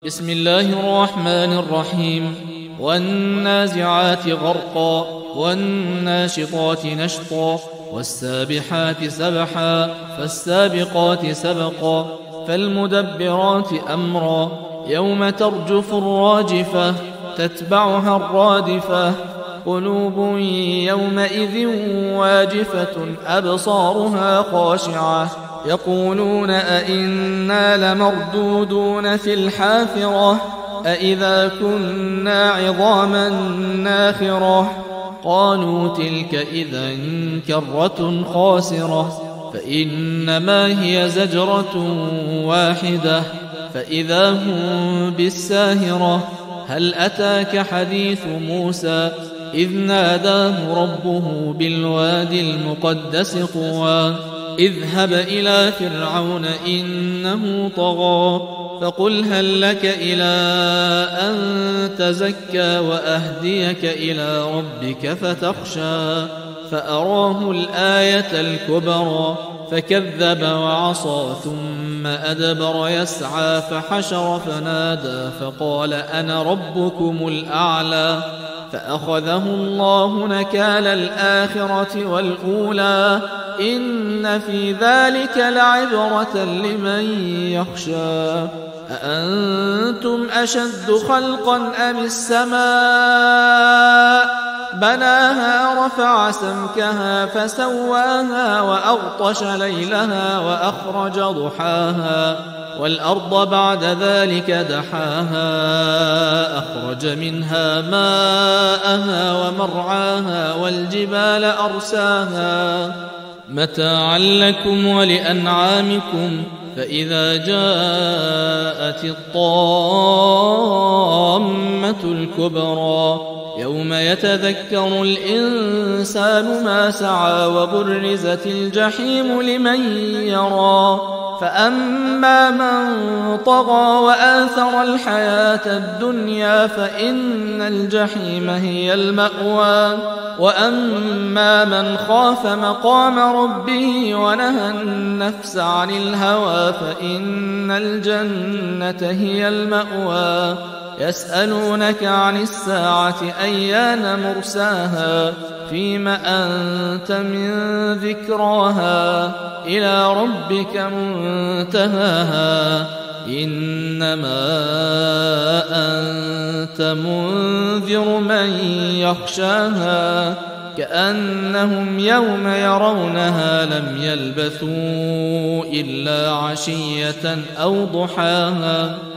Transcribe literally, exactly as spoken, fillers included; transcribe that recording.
بسم الله الرحمن الرحيم والنازعات غرقا والناشطات نشطا والسابحات سبحا فالسابقات سبقا فالمدبرات أمرا يوم ترجف الراجفة تتبعها الرادفة قلوب يومئذ واجفة أبصارها خاشعة يقولون أئنا لمردودون في الحافرة أئذا كنا عظاما ناخرة قالوا تلك إذا كرة خاسرة فإنما هي زجرة واحدة فإذا هم بالساهرة هل أتاك حديث موسى إذ ناداه ربه بالوادي المقدس طوى اذهب إلى فرعون إنه طغى فقل هل لك إلى أن تزكى وأهديك إلى ربك فتخشى فأراه الآية الكبرى فكذب وعصى ثم أدبر يسعى فحشر فنادى فقال أنا ربكم الأعلى فأخذه الله نكال الآخرة والأولى إن في ذلك لعبرة لمن يخشى أأنتم أشد خلقا أم السماء بناها رفع سمكها فسواها وأغطش ليلها وأخرج ضحاها والأرض بعد ذلك دحاها أخرج منها ماءها ومرعاها والجبال أرساها متاعا لكم ولأنعامكم فإذا جاءت الطامة الكبرى يوم يتذكر الإنسان ما سعى وبرزت الجحيم لمن يرى فأما من طغى وآثر الحياة الدنيا فإن الجحيم هي المأوى وأما من خاف مقام ربه ونهى النفس عن الهوى فإن الجنة هي المأوى يسألونك عن الساعة أيان مرساها فيم أنت من ذكراها إلى ربك منتهاها إنما أنت منذر من يخشاها كأنهم يوم يرونها لم يلبثوا إلا عشية أو ضحاها